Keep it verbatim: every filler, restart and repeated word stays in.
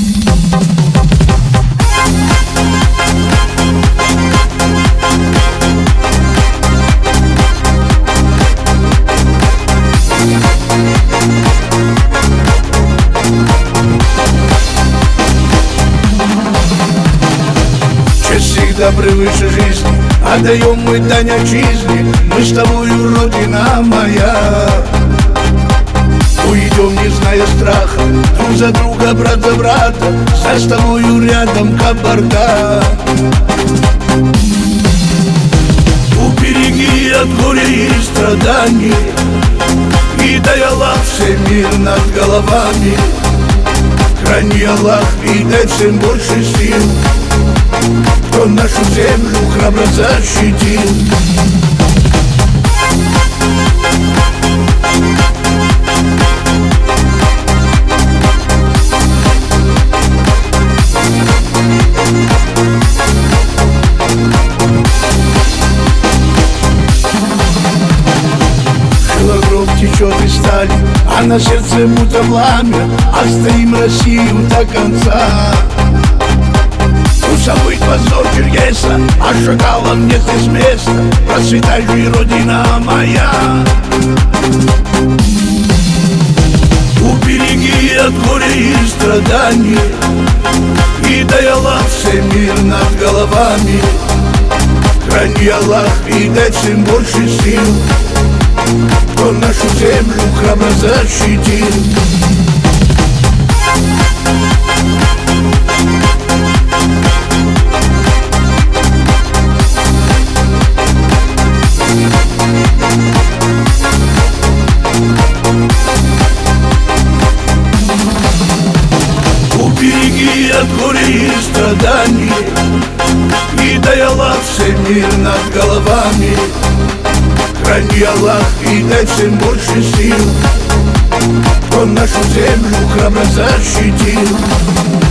Всегда превыше жизни, отдаем мы дань отчизне. Мы с тобою, Родина моя. Уйдем, не зная страха, друг за друга, брат за брата. За с тобою рядом Кабарда. Убереги от горя и страданий, и дай Аллах всем мир над головами. Храни, Аллах, и дай всем больше сил, кто нашу землю храбро защитил. Жила кровь течет из стали, а на сердце будто пламя. Отстоим Россию до конца. Забыть позор Черкеса, а шакалам нет здесь места. Процветай же, Родина моя. Убереги от горя и страданий, и дай Аллах всем мир над головами. Храни, Аллах, и дай всем больше сил, кто нашу землю храбро защитил. Убереги от горя и страданий, и дай Аллах всем мир над головами. Храни, Аллах, и дай всем больше сил, кто нашу землю храбро защитил.